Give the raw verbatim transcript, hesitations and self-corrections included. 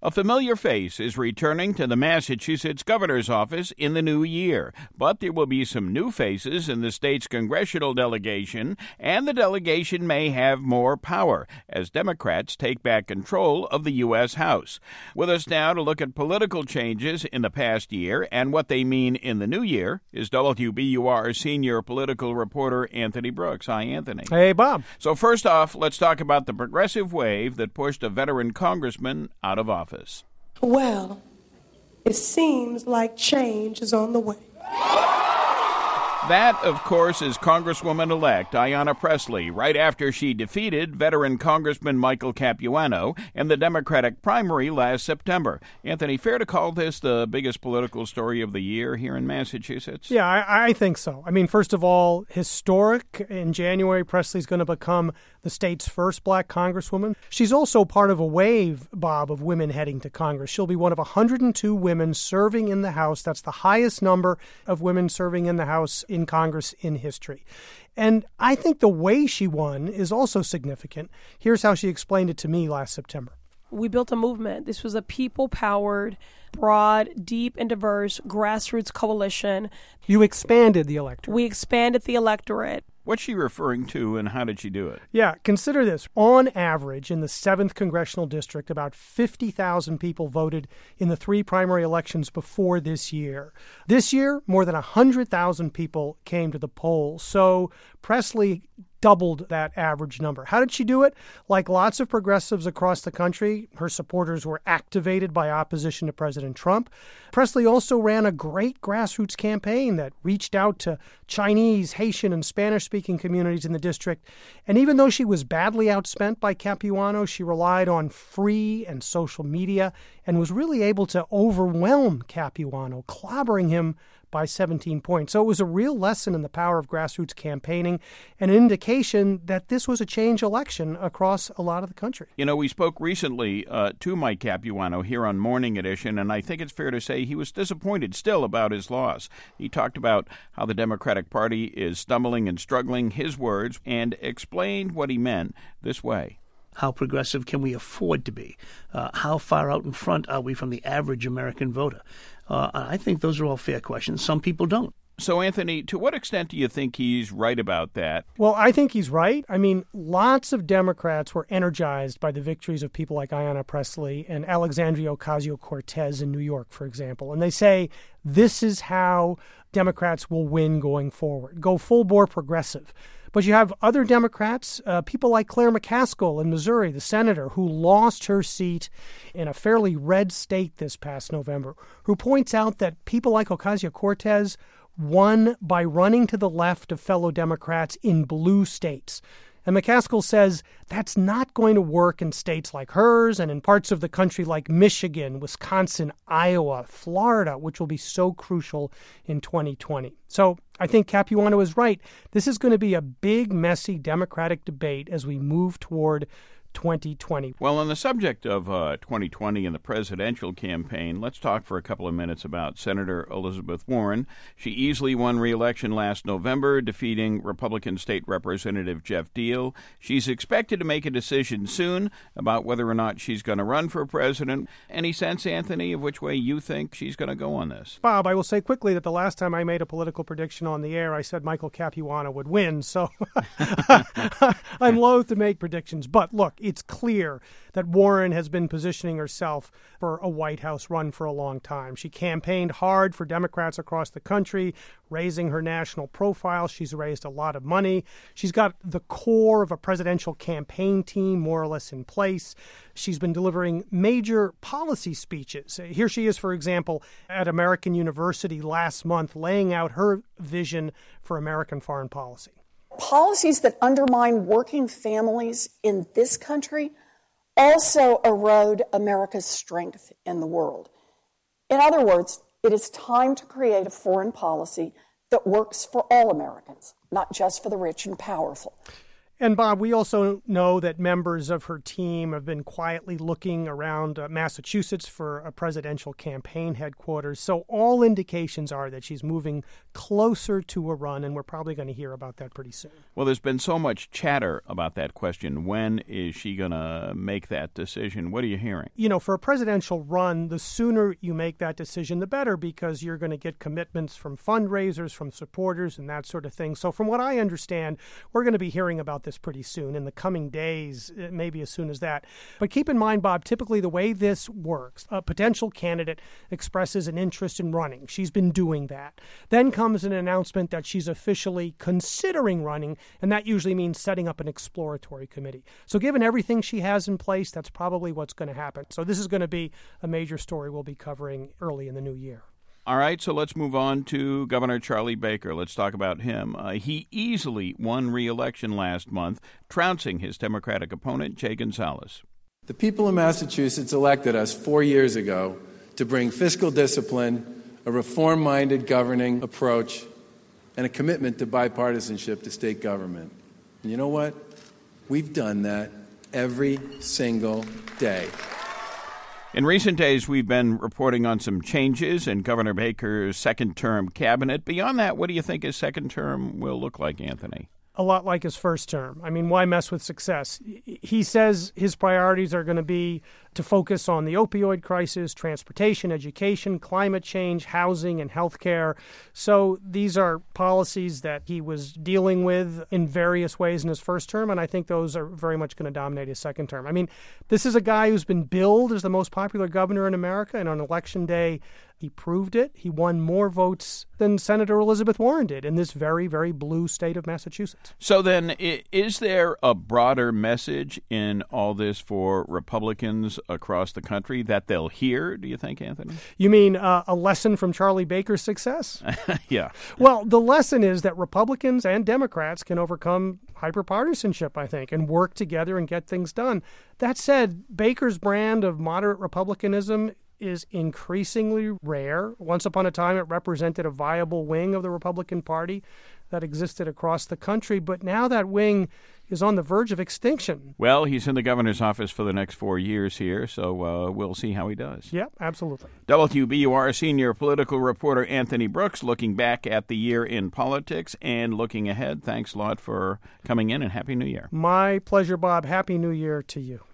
A familiar face is returning to the Massachusetts governor's office in the new year, but there will be some new faces in the state's congressional delegation, and the delegation may have more power as Democrats take back control of the U S House. With us now to look at political changes in the past year and what they mean in the new year is W B U R senior political reporter Anthony Brooks. Hi, Anthony. Hey, Bob. So first off, let's talk about the progressive wave that pushed a veteran congressman out of office. Well, it seems like change is on the way. That, of course, is Congresswoman-elect Ayanna Pressley, right after she defeated veteran Congressman Michael Capuano in the Democratic primary last September. Anthony, fair to call this the biggest political story of the year here in Massachusetts? Yeah, I, I think so. I mean, first of all, historic. In January, Pressley's going to become the state's first black congresswoman. She's also part of a wave, Bob, of women heading to Congress. She'll be one of one hundred two women serving in the House. That's the highest number of women serving in the House in Congress in history. And I think the way she won is also significant. Here's how she explained it to me last September. We built a movement. This was a people-powered, broad, deep, and diverse grassroots coalition. You expanded the electorate. We expanded the electorate. What's she referring to, and how did she do it? Yeah, consider this. On average, in the seventh Congressional District, about fifty thousand people voted in the three primary elections before this year. This year, more than one hundred thousand people came to the polls. So Pressley doubled that average number. How did she do it? Like lots of progressives across the country, her supporters were activated by opposition to President Trump. Pressley also ran a great grassroots campaign that reached out to Chinese, Haitian, and Spanish-speaking communities in the district. And even though she was badly outspent by Capuano, she relied on free and social media and was really able to overwhelm Capuano, clobbering him by seventeen points. So it was a real lesson in the power of grassroots campaigning and an indication that this was a change election across a lot of the country. You know, we spoke recently uh, to Mike Capuano here on Morning Edition, and I think it's fair to say he was disappointed still about his loss. He talked about how the Democratic Party is stumbling and struggling, his words, and explained what he meant this way. How progressive can we afford to be? Uh, how far out in front are we from the average American voter? Uh, I think those are all fair questions. Some people don't. So, Anthony, to what extent do you think he's right about that? Well, I think he's right. I mean, lots of Democrats were energized by the victories of people like Ayanna Pressley and Alexandria Ocasio-Cortez in New York, for example. And they say this is how Democrats will win going forward. Go full-bore progressive. But you have other Democrats, uh, people like Claire McCaskill in Missouri, the senator who lost her seat in a fairly red state this past November, who points out that people like Ocasio-Cortez won by running to the left of fellow Democrats in blue states. And McCaskill says that's not going to work in states like hers and in parts of the country like Michigan, Wisconsin, Iowa, Florida, which will be so crucial in twenty twenty. So I think Capuano is right. This is going to be a big, messy Democratic debate as we move toward twenty twenty. Well, on the subject of uh, twenty twenty and the presidential campaign, let's talk for a couple of minutes about Senator Elizabeth Warren. She easily won re-election last November, defeating Republican State Representative Jeff Deal. She's expected to make a decision soon about whether or not she's going to run for president. Any sense, Anthony, of which way you think she's going to go on this? Bob, I will say quickly that the last time I made a political prediction on the air, I said Michael Capuano would win. So I'm loath to make predictions. But look, it's clear that Warren has been positioning herself for a White House run for a long time. She campaigned hard for Democrats across the country, raising her national profile. She's raised a lot of money. She's got the core of a presidential campaign team more or less in place. She's been delivering major policy speeches. Here she is, for example, at American University last month, laying out her vision for American foreign policy. Policies that undermine working families in this country also erode America's strength in the world. In other words, it is time to create a foreign policy that works for all Americans, not just for the rich and powerful. And, Bob, we also know that members of her team have been quietly looking around uh, Massachusetts for a presidential campaign headquarters. So all indications are that she's moving closer to a run, and we're probably going to hear about that pretty soon. Well, there's been so much chatter about that question. When is she going to make that decision? What are you hearing? You know, for a presidential run, the sooner you make that decision, the better, because you're going to get commitments from fundraisers, from supporters, and that sort of thing. So from what I understand, we're going to be hearing about this pretty soon in the coming days, maybe as soon as that. But keep in mind, Bob, typically the way this works, a potential candidate expresses an interest in running. She's been doing that. Then comes an announcement that she's officially considering running, and that usually means setting up an exploratory committee. So given everything she has in place, that's probably what's going to happen. So this is going to be a major story we'll be covering early in the new year. All right, so let's move on to Governor Charlie Baker. Let's talk about him. Uh, he easily won re-election last month, trouncing his Democratic opponent, Jay Gonzalez. The people of Massachusetts elected us four years ago to bring fiscal discipline, a reform-minded governing approach, and a commitment to bipartisanship to state government. And you know what? We've done that every single day. In recent days, we've been reporting on some changes in Governor Baker's second-term cabinet. Beyond that, what do you think his second term will look like, Anthony? A lot like his first term. I mean, why mess with success? He says his priorities are going to be to focus on the opioid crisis, transportation, education, climate change, housing, and health care. So these are policies that he was dealing with in various ways in his first term, and I think those are very much going to dominate his second term. I mean, this is a guy who's been billed as the most popular governor in America, and on Election Day, he proved it. He won more votes than Senator Elizabeth Warren did in this very, very blue state of Massachusetts. So then, is there a broader message in all this for Republicans across the country that they'll hear, do you think, Anthony? You mean uh, a lesson from Charlie Baker's success? Yeah. Well, the lesson is that Republicans and Democrats can overcome hyperpartisanship, I think, and work together and get things done. That said, Baker's brand of moderate republicanism is increasingly rare. Once upon a time, it represented a viable wing of the Republican Party that existed across the country, but now that wing is on the verge of extinction. Well, he's in the governor's office for the next four years here, so uh, we'll see how he does. Yeah, absolutely. W B U R senior political reporter Anthony Brooks looking back at the year in politics and looking ahead. Thanks a lot for coming in, and Happy New Year. My pleasure, Bob. Happy New Year to you.